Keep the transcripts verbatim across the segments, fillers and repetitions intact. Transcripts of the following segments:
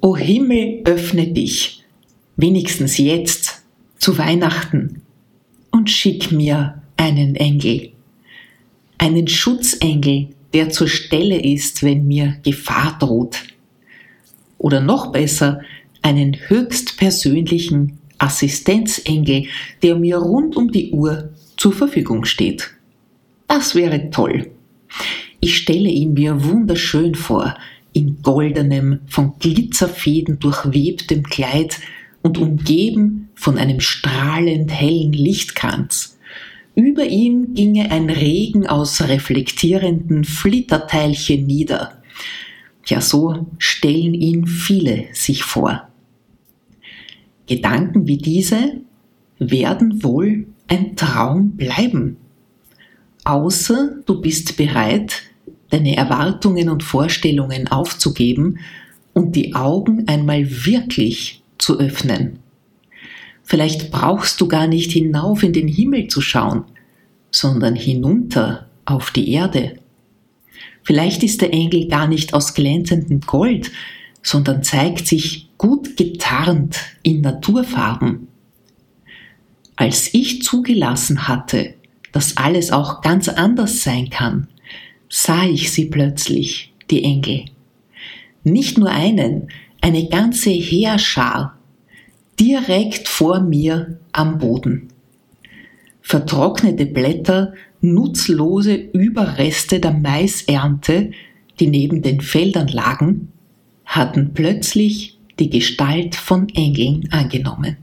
O Himmel, öffne dich, wenigstens jetzt, zu Weihnachten, und schick mir einen Engel, einen Schutzengel, der zur Stelle ist, wenn mir Gefahr droht. Oder noch besser, einen höchstpersönlichen Assistenzengel, der mir rund um die Uhr zur Verfügung steht. Das wäre toll. Ich stelle ihn mir wunderschön vor, in goldenem, von Glitzerfäden durchwebtem Kleid und umgeben von einem strahlend hellen Lichtkranz. Über ihm ginge ein Regen aus reflektierenden Flitterteilchen nieder. Ja, so stellen ihn viele sich vor. Gedanken wie diese werden wohl ein Traum bleiben. Außer du bist bereit, deine Erwartungen und Vorstellungen aufzugeben und die Augen einmal wirklich zu öffnen. Vielleicht brauchst du gar nicht hinauf in den Himmel zu schauen, sondern hinunter auf die Erde. Vielleicht ist der Engel gar nicht aus glänzendem Gold, sondern zeigt sich gut getarnt in Naturfarben. Als ich zugelassen hatte, dass alles auch ganz anders sein kann, sah ich sie plötzlich, die Engel. Nicht nur einen, eine ganze Heerschar, direkt vor mir am Boden. Vertrocknete Blätter, nutzlose Überreste der Maisernte, die neben den Feldern lagen, hatten plötzlich die Gestalt von Engeln angenommen.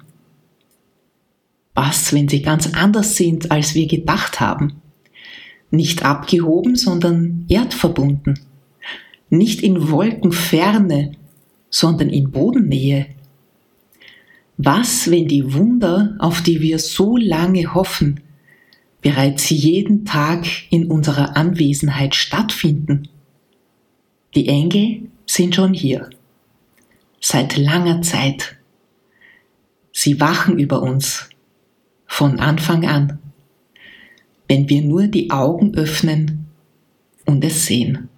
Was, wenn sie ganz anders sind, als wir gedacht haben? Nicht abgehoben, sondern erdverbunden. Nicht in Wolkenferne, sondern in Bodennähe. Was, wenn die Wunder, auf die wir so lange hoffen, bereits jeden Tag in unserer Anwesenheit stattfinden? Die Engel sind schon hier. Seit langer Zeit. Sie wachen über uns. Von Anfang an. Wenn wir nur die Augen öffnen und es sehen.